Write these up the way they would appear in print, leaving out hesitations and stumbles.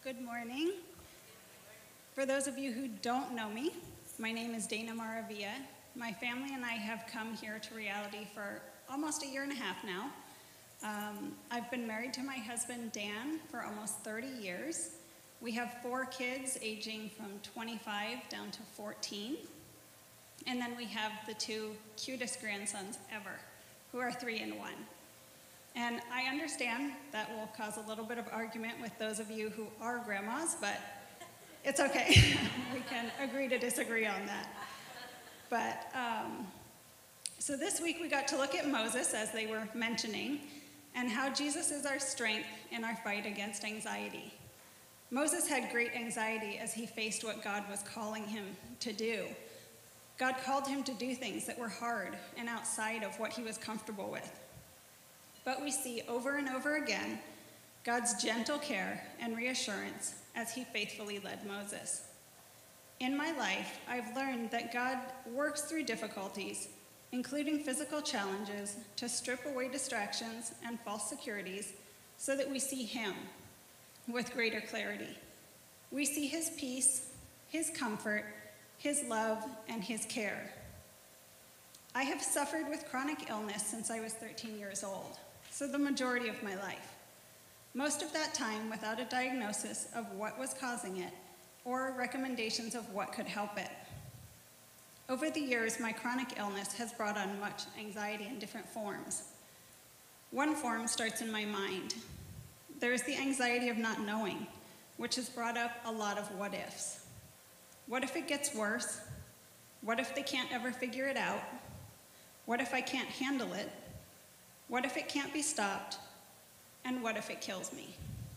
Good morning. For those of you who don't know me, my name is Dana Maravilla. My family and I have come here to Reality for almost a year and a half now. I've been married to my husband, Dan, for almost 30 years. We have 4 kids aging from 25 down to 14. And then we have the 2 cutest grandsons ever, who are 3 and 1. And I understand that will cause a little bit of argument with those of you who are grandmas, but it's okay. We can agree to disagree on that. But so this week we got to look at Moses, as they were mentioning, and how Jesus is our strength in our fight against anxiety. Moses had great anxiety as he faced what God was calling him to do. God called him to do things that were hard and outside of what he was comfortable with. But we see over and over again God's gentle care and reassurance as he faithfully led Moses. In my life, I've learned that God works through difficulties, including physical challenges, to strip away distractions and false securities so that we see him with greater clarity. We see his peace, his comfort, his love, and his care. I have suffered with chronic illness since I was 13 years old, so the majority of my life. Most of that time without a diagnosis of what was causing it or recommendations of what could help it. Over the years, my chronic illness has brought on much anxiety in different forms. One form starts in my mind. There is the anxiety of not knowing, which has brought up a lot of what ifs. What if it gets worse? What if they can't ever figure it out? What if I can't handle it? What if it can't be stopped? And what if it kills me?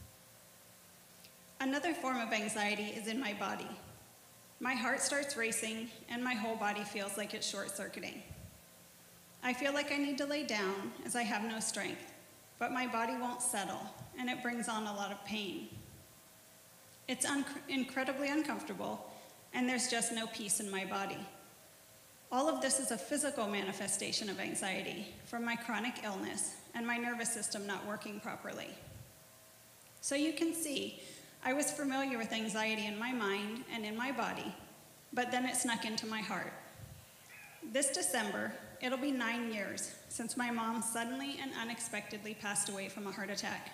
Another form of anxiety is in my body. My heart starts racing, and my whole body feels like it's short-circuiting. I feel like I need to lay down as I have no strength, but my body won't settle, and it brings on a lot of pain. It's incredibly uncomfortable, and there's just no peace in my body. All of this is a physical manifestation of anxiety from my chronic illness and my nervous system not working properly. So you can see, I was familiar with anxiety in my mind and in my body, but then it snuck into my heart. This December, it'll be 9 years since my mom suddenly and unexpectedly passed away from a heart attack.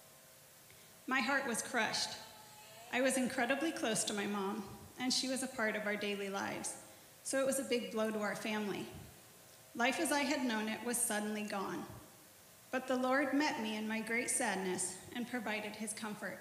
My heart was crushed. I was incredibly close to my mom, and she was a part of our daily lives, so it was a big blow to our family. Life as I had known it was suddenly gone. But the Lord met me in my great sadness and provided his comfort.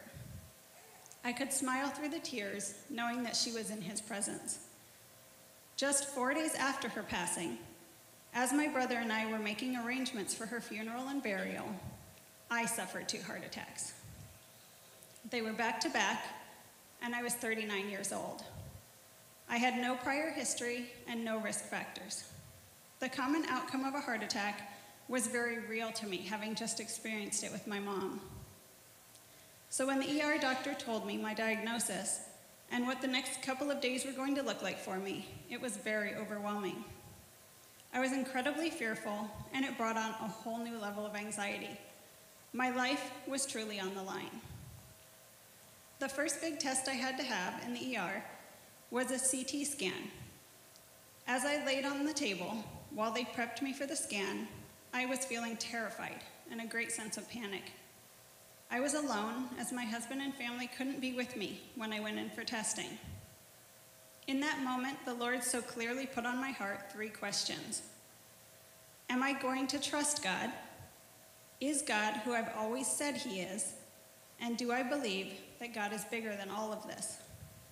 I could smile through the tears, knowing that she was in his presence. Just 4 days after her passing, as my brother and I were making arrangements for her funeral and burial, I suffered 2 heart attacks. They were back to back, and I was 39 years old. I had no prior history and no risk factors. The common outcome of a heart attack was very real to me, having just experienced it with my mom. So when the ER doctor told me my diagnosis and what the next couple of days were going to look like for me, it was very overwhelming. I was incredibly fearful, and it brought on a whole new level of anxiety. My life was truly on the line. The first big test I had to have in the ER was a CT scan. As I laid on the table while they prepped me for the scan, I was feeling terrified and a great sense of panic. I was alone, as my husband and family couldn't be with me when I went in for testing. In that moment, the Lord so clearly put on my heart 3 questions. Am I going to trust God? Is God who I've always said he is? And do I believe that God is bigger than all of this?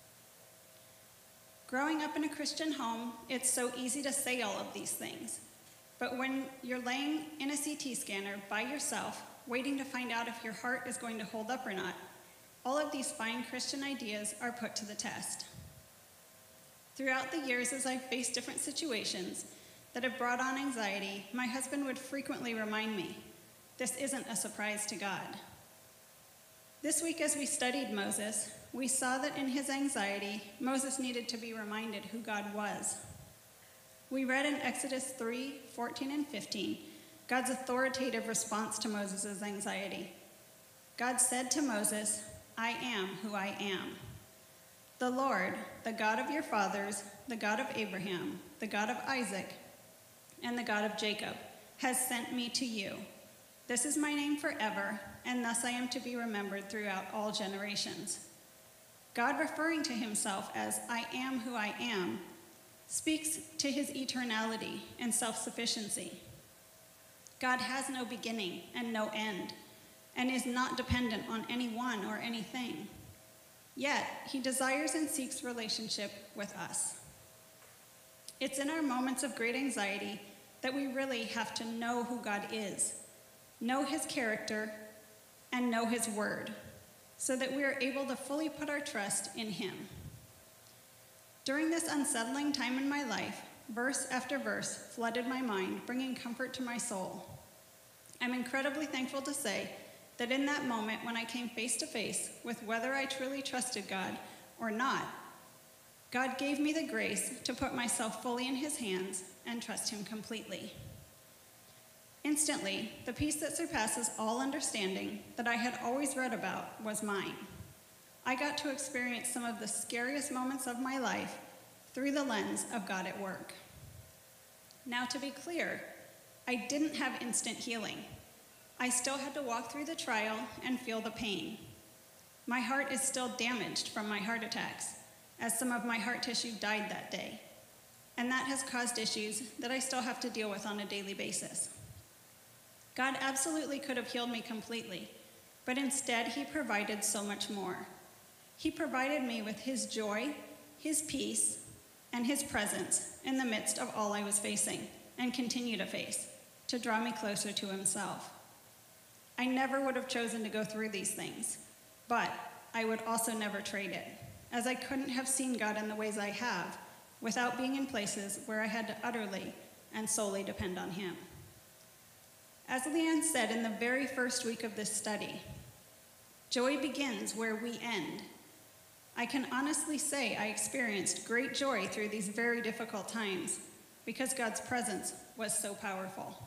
Growing up in a Christian home, it's so easy to say all of these things. But when you're laying in a CT scanner by yourself, waiting to find out if your heart is going to hold up or not, all of these fine Christian ideas are put to the test. Throughout the years, as I've faced different situations that have brought on anxiety, my husband would frequently remind me, this isn't a surprise to God. This week, as we studied Moses, we saw that in his anxiety, Moses needed to be reminded who God was. We read in Exodus 3:14 and 15, God's authoritative response to Moses' anxiety. God said to Moses, I am who I am. The Lord, the God of your fathers, the God of Abraham, the God of Isaac, and the God of Jacob, has sent me to you. This is my name forever, and thus I am to be remembered throughout all generations. God, referring to himself as I am who I am, speaks to his eternality and self-sufficiency. God has no beginning and no end, and is not dependent on anyone or anything. Yet, he desires and seeks relationship with us. It's in our moments of great anxiety that we really have to know who God is, know his character, and know his word, so that we are able to fully put our trust in him. During this unsettling time in my life, verse after verse flooded my mind, bringing comfort to my soul. I'm incredibly thankful to say that in that moment when I came face to face with whether I truly trusted God or not, God gave me the grace to put myself fully in his hands and trust him completely. Instantly, the peace that surpasses all understanding that I had always read about was mine. I got to experience some of the scariest moments of my life through the lens of God at work. Now, to be clear, I didn't have instant healing. I still had to walk through the trial and feel the pain. My heart is still damaged from my heart attacks, as some of my heart tissue died that day, and that has caused issues that I still have to deal with on a daily basis. God absolutely could have healed me completely, but instead he provided so much more. He provided me with his joy, his peace, and his presence in the midst of all I was facing and continue to face, to draw me closer to himself. I never would have chosen to go through these things, but I would also never trade it, as I couldn't have seen God in the ways I have without being in places where I had to utterly and solely depend on him. As Leanne said in the very first week of this study, joy begins where we end. I can honestly say I experienced great joy through these very difficult times because God's presence was so powerful.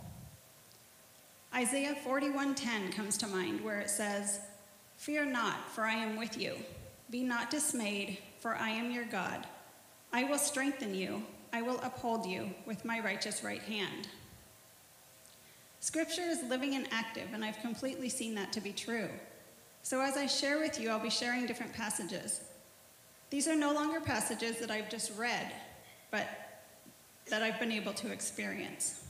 Isaiah 41:10 comes to mind where it says, "Fear not, for I am with you. Be not dismayed, for I am your God. I will strengthen you. I will uphold you with my righteous right hand." Scripture is living and active, and I've completely seen that to be true. So as I share with you, I'll be sharing different passages. These are no longer passages that I've just read, but that I've been able to experience.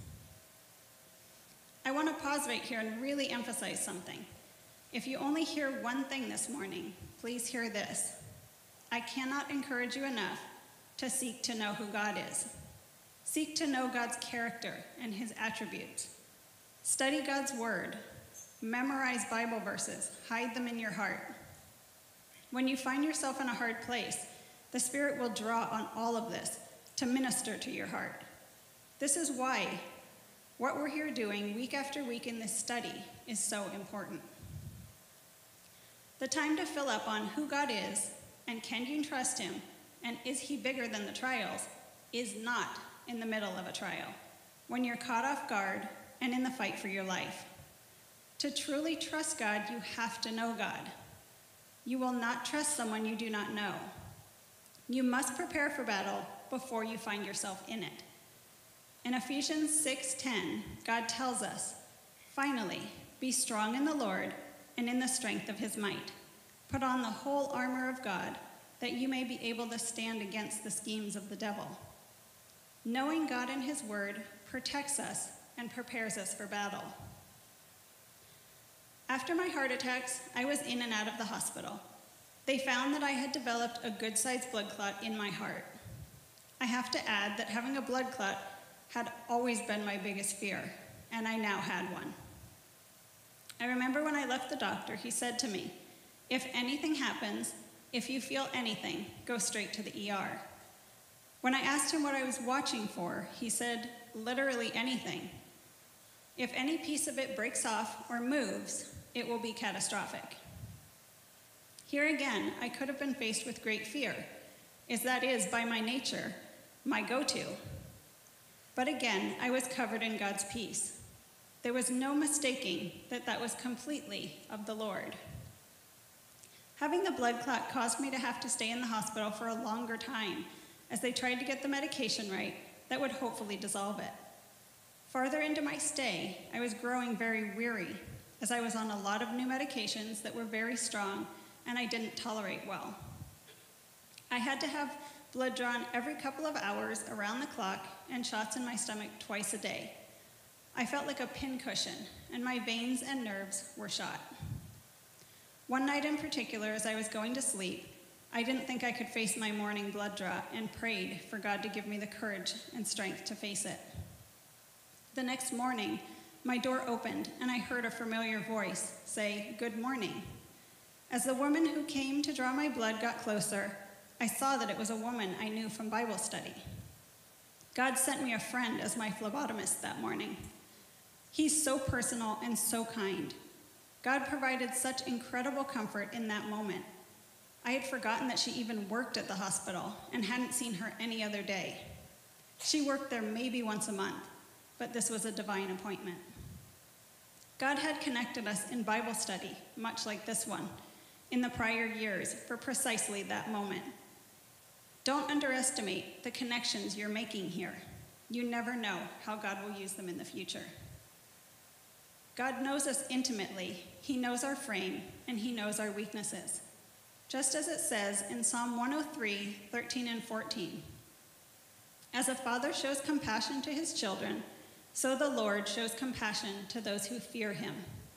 I want to pause right here and really emphasize something. If you only hear one thing this morning, please hear this. I cannot encourage you enough to seek to know who God is. Seek to know God's character and his attributes. Study God's word. Memorize Bible verses. Hide them in your heart. When you find yourself in a hard place, the Spirit will draw on all of this to minister to your heart. This is why what we're here doing week after week in this study is so important. The time to fill up on who God is and can you trust him and is he bigger than the trials is not in the middle of a trial, when you're caught off guard and in the fight for your life. To truly trust God, you have to know God. You will not trust someone you do not know. You must prepare for battle before you find yourself in it. In Ephesians 6:10, God tells us, "Finally, be strong in the Lord and in the strength of his might. Put on the whole armor of God, that you may be able to stand against the schemes of the devil." Knowing God and his word protects us and prepares us for battle. After my heart attacks, I was in and out of the hospital. They found that I had developed a good-sized blood clot in my heart. I have to add that having a blood clot had always been my biggest fear, and I now had one. I remember when I left the doctor, he said to me, "If anything happens, if you feel anything, go straight to the ER." When I asked him what I was watching for, he said, "Literally anything. If any piece of it breaks off or moves, it will be catastrophic." Here again, I could have been faced with great fear, as that is, by my nature, my go-to. But again, I was covered in God's peace. There was no mistaking that that was completely of the Lord. Having the blood clot caused me to have to stay in the hospital for a longer time as they tried to get the medication right that would hopefully dissolve it. Farther into my stay, I was growing very weary as I was on a lot of new medications that were very strong and I didn't tolerate well. I had to have blood drawn every couple of hours around the clock and shots in my stomach twice a day. I felt like a pincushion, and my veins and nerves were shot. One night in particular, as I was going to sleep, I didn't think I could face my morning blood draw and prayed for God to give me the courage and strength to face it. The next morning, my door opened and I heard a familiar voice say, "Good morning." As the woman who came to draw my blood got closer, I saw that it was a woman I knew from Bible study. God sent me a friend as my phlebotomist that morning. He's so personal and so kind. God provided such incredible comfort in that moment. I had forgotten that she even worked at the hospital and hadn't seen her any other day. She worked there maybe once a month, but this was a divine appointment. God had connected us in Bible study, much like this one, in the prior years for precisely that moment. Don't underestimate the connections you're making here. You never know how God will use them in the future. God knows us intimately. He knows our frame, and he knows our weaknesses. Just as it says in Psalm 103, 13 and 14. As a father shows compassion to his children, so the Lord shows compassion to those who fear him.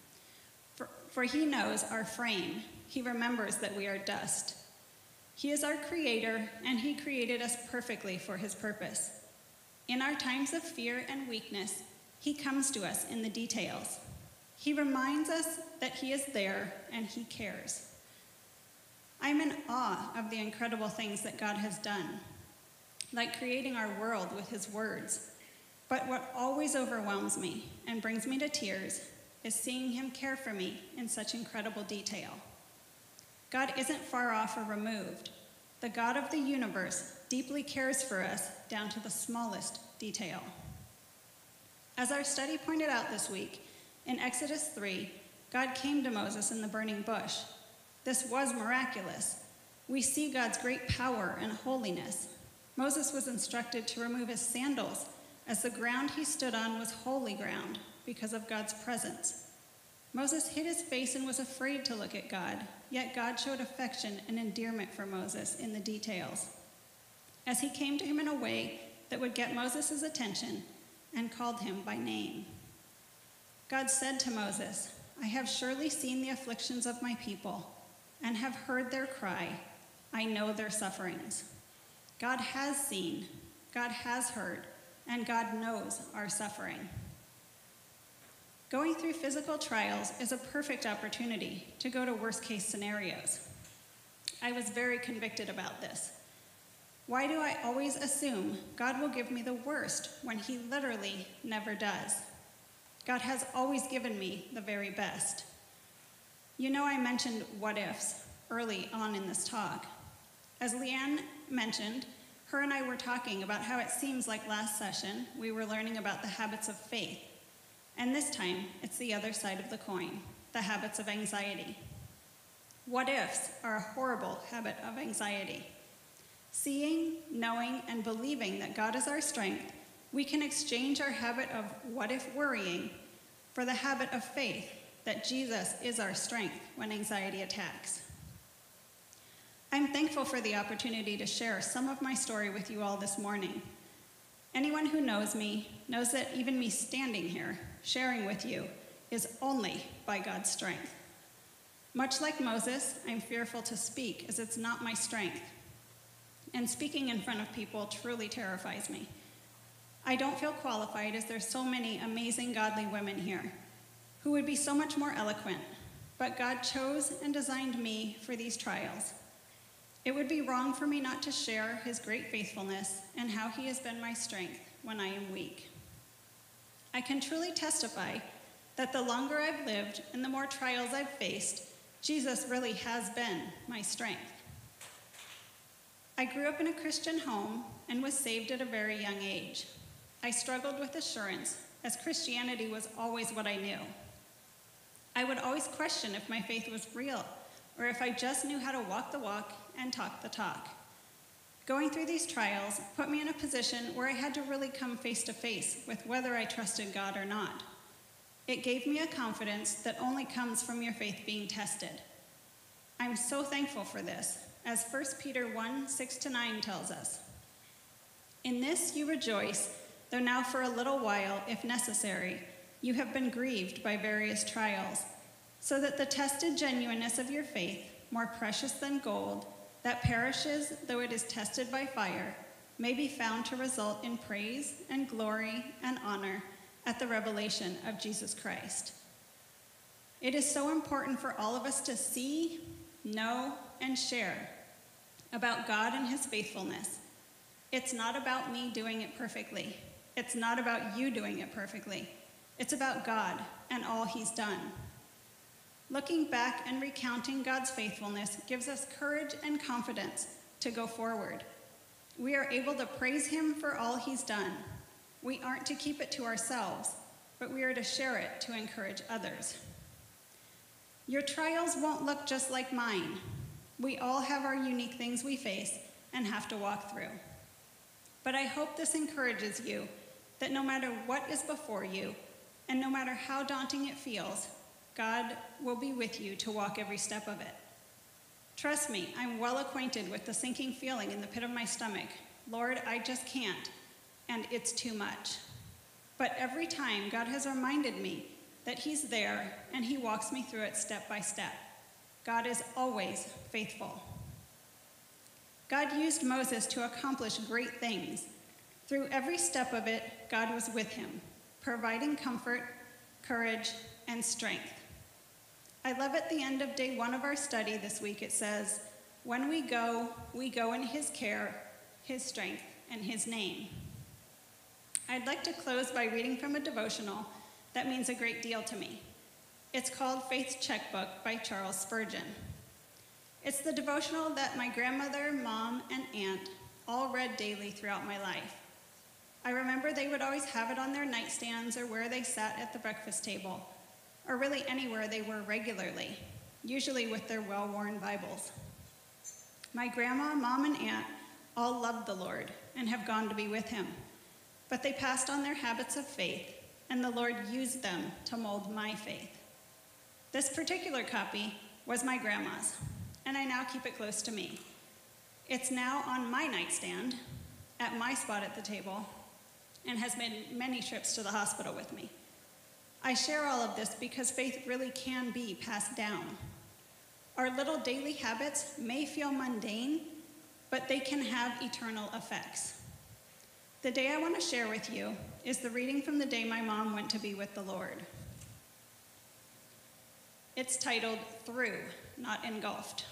For he knows our frame. He remembers that we are dust. He is our creator, and he created us perfectly for his purpose. In our times of fear and weakness, he comes to us in the details. He reminds us that he is there and he cares. I'm in awe of the incredible things that God has done, like creating our world with his words. But what always overwhelms me and brings me to tears is seeing him care for me in such incredible detail. God isn't far off or removed. The God of the universe deeply cares for us down to the smallest detail. As our study pointed out this week, in Exodus 3, God came to Moses in the burning bush. This was miraculous. We see God's great power and holiness. Moses was instructed to remove his sandals, as the ground he stood on was holy ground because of God's presence. Moses hid his face and was afraid to look at God, yet God showed affection and endearment for Moses in the details, as he came to him in a way that would get Moses' attention and called him by name. God said to Moses, "I have surely seen the afflictions of my people and have heard their cry. I know their sufferings." God has seen, God has heard, and God knows our suffering. Going through physical trials is a perfect opportunity to go to worst-case scenarios. I was very convicted about this. Why do I always assume God will give me the worst when he literally never does? God has always given me the very best. You know, I mentioned what ifs early on in this talk. As Leanne mentioned, her and I were talking about how it seems like last session we were learning about the habits of faith. And this time, it's the other side of the coin, the habits of anxiety. What ifs are a horrible habit of anxiety. Seeing, knowing, and believing that God is our strength, we can exchange our habit of what if worrying for the habit of faith that Jesus is our strength when anxiety attacks. I'm thankful for the opportunity to share some of my story with you all this morning. Anyone who knows me knows that even me standing here, sharing with you, is only by God's strength. Much like Moses, I'm fearful to speak as it's not my strength. And speaking in front of people truly terrifies me. I don't feel qualified as there's so many amazing godly women here who would be so much more eloquent, but God chose and designed me for these trials. It would be wrong for me not to share his great faithfulness and how he has been my strength when I am weak. I can truly testify that the longer I've lived and the more trials I've faced, Jesus really has been my strength. I grew up in a Christian home and was saved at a very young age. I struggled with assurance, as Christianity was always what I knew. I would always question if my faith was real, or if I just knew how to walk the walk and talk the talk. Going through these trials put me in a position where I had to really come face to face with whether I trusted God or not. It gave me a confidence that only comes from your faith being tested. I'm so thankful for this, as 1 Peter 1:6-9 tells us. In this you rejoice, though now for a little while, if necessary, you have been grieved by various trials, so that the tested genuineness of your faith, more precious than gold, that perishes though it is tested by fire, may be found to result in praise and glory and honor at the revelation of Jesus Christ. It is so important for all of us to see, know, and share about God and his faithfulness. It's not about me doing it perfectly. It's not about you doing it perfectly. It's about God and all he's done. Looking back and recounting God's faithfulness gives us courage and confidence to go forward. We are able to praise him for all he's done. We aren't to keep it to ourselves, but we are to share it to encourage others. Your trials won't look just like mine. We all have our unique things we face and have to walk through. But I hope this encourages you that no matter what is before you, and no matter how daunting it feels, God will be with you to walk every step of it. Trust me, I'm well acquainted with the sinking feeling in the pit of my stomach. Lord, I just can't, and it's too much. But every time, God has reminded me that he's there, and he walks me through it step by step. God is always faithful. God used Moses to accomplish great things. Through every step of it, God was with him, providing comfort, courage, and strength. I love at the end of day 1 of our study this week, it says, when we go in his care, his strength, and his name. I'd like to close by reading from a devotional that means a great deal to me. It's called Faith's Checkbook by Charles Spurgeon. It's the devotional that my grandmother, mom, and aunt all read daily throughout my life. I remember they would always have it on their nightstands or where they sat at the breakfast table, or really anywhere they were regularly, usually with their well-worn Bibles. My grandma, mom, and aunt all loved the Lord and have gone to be with him, but they passed on their habits of faith, and the Lord used them to mold my faith. This particular copy was my grandma's, and I now keep it close to me. It's now on my nightstand, at my spot at the table, and has made many trips to the hospital with me. I share all of this because faith really can be passed down. Our little daily habits may feel mundane, but they can have eternal effects. The day I want to share with you is the reading from the day my mom went to be with the Lord. It's titled Through, Not Engulfed.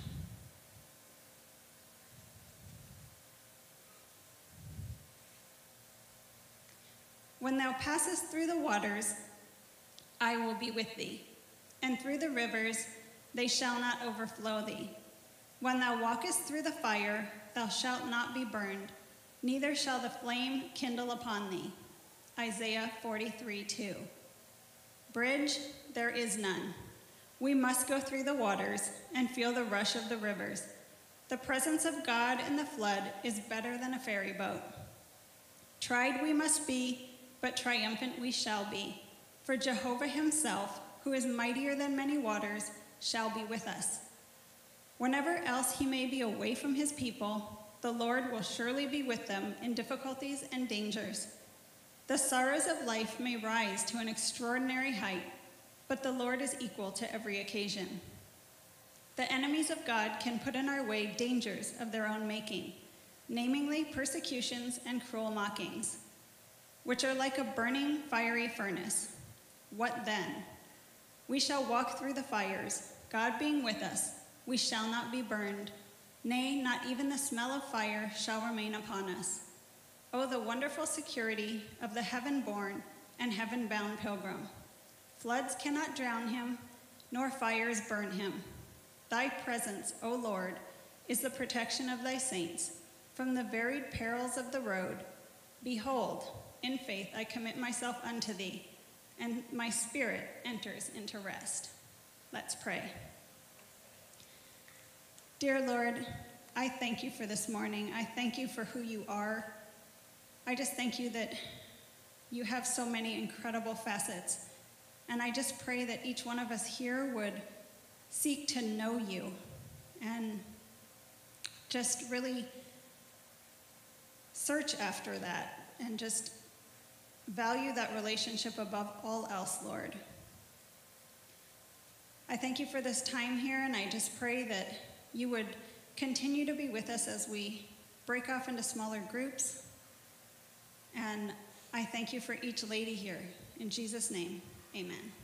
When thou passest through the waters, I will be with thee, and through the rivers, they shall not overflow thee. When thou walkest through the fire, thou shalt not be burned, neither shall the flame kindle upon thee. Isaiah 43:2. Bridge, there is none. We must go through the waters and feel the rush of the rivers. The presence of God in the flood is better than a ferry boat. Tried we must be, but triumphant we shall be. For Jehovah himself, who is mightier than many waters, shall be with us. Whenever else he may be away from his people, the Lord will surely be with them in difficulties and dangers. The sorrows of life may rise to an extraordinary height, but the Lord is equal to every occasion. The enemies of God can put in our way dangers of their own making, namely persecutions and cruel mockings, which are like a burning fiery furnace. What then? We shall walk through the fires, God being with us. We shall not be burned. Nay, not even the smell of fire shall remain upon us. Oh, the wonderful security of the heaven-born and heaven-bound pilgrim. Floods cannot drown him, nor fires burn him. Thy presence, O Lord, is the protection of thy saints from the varied perils of the road. Behold, in faith I commit myself unto thee, and my spirit enters into rest. Let's pray. Dear Lord, I thank you for this morning. I thank you for who you are. I just thank you that you have so many incredible facets. And I just pray that each one of us here would seek to know you and just really search after that and just value that relationship above all else, Lord. I thank you for this time here, and I just pray that you would continue to be with us as we break off into smaller groups. And I thank you for each lady here. In Jesus' name, amen.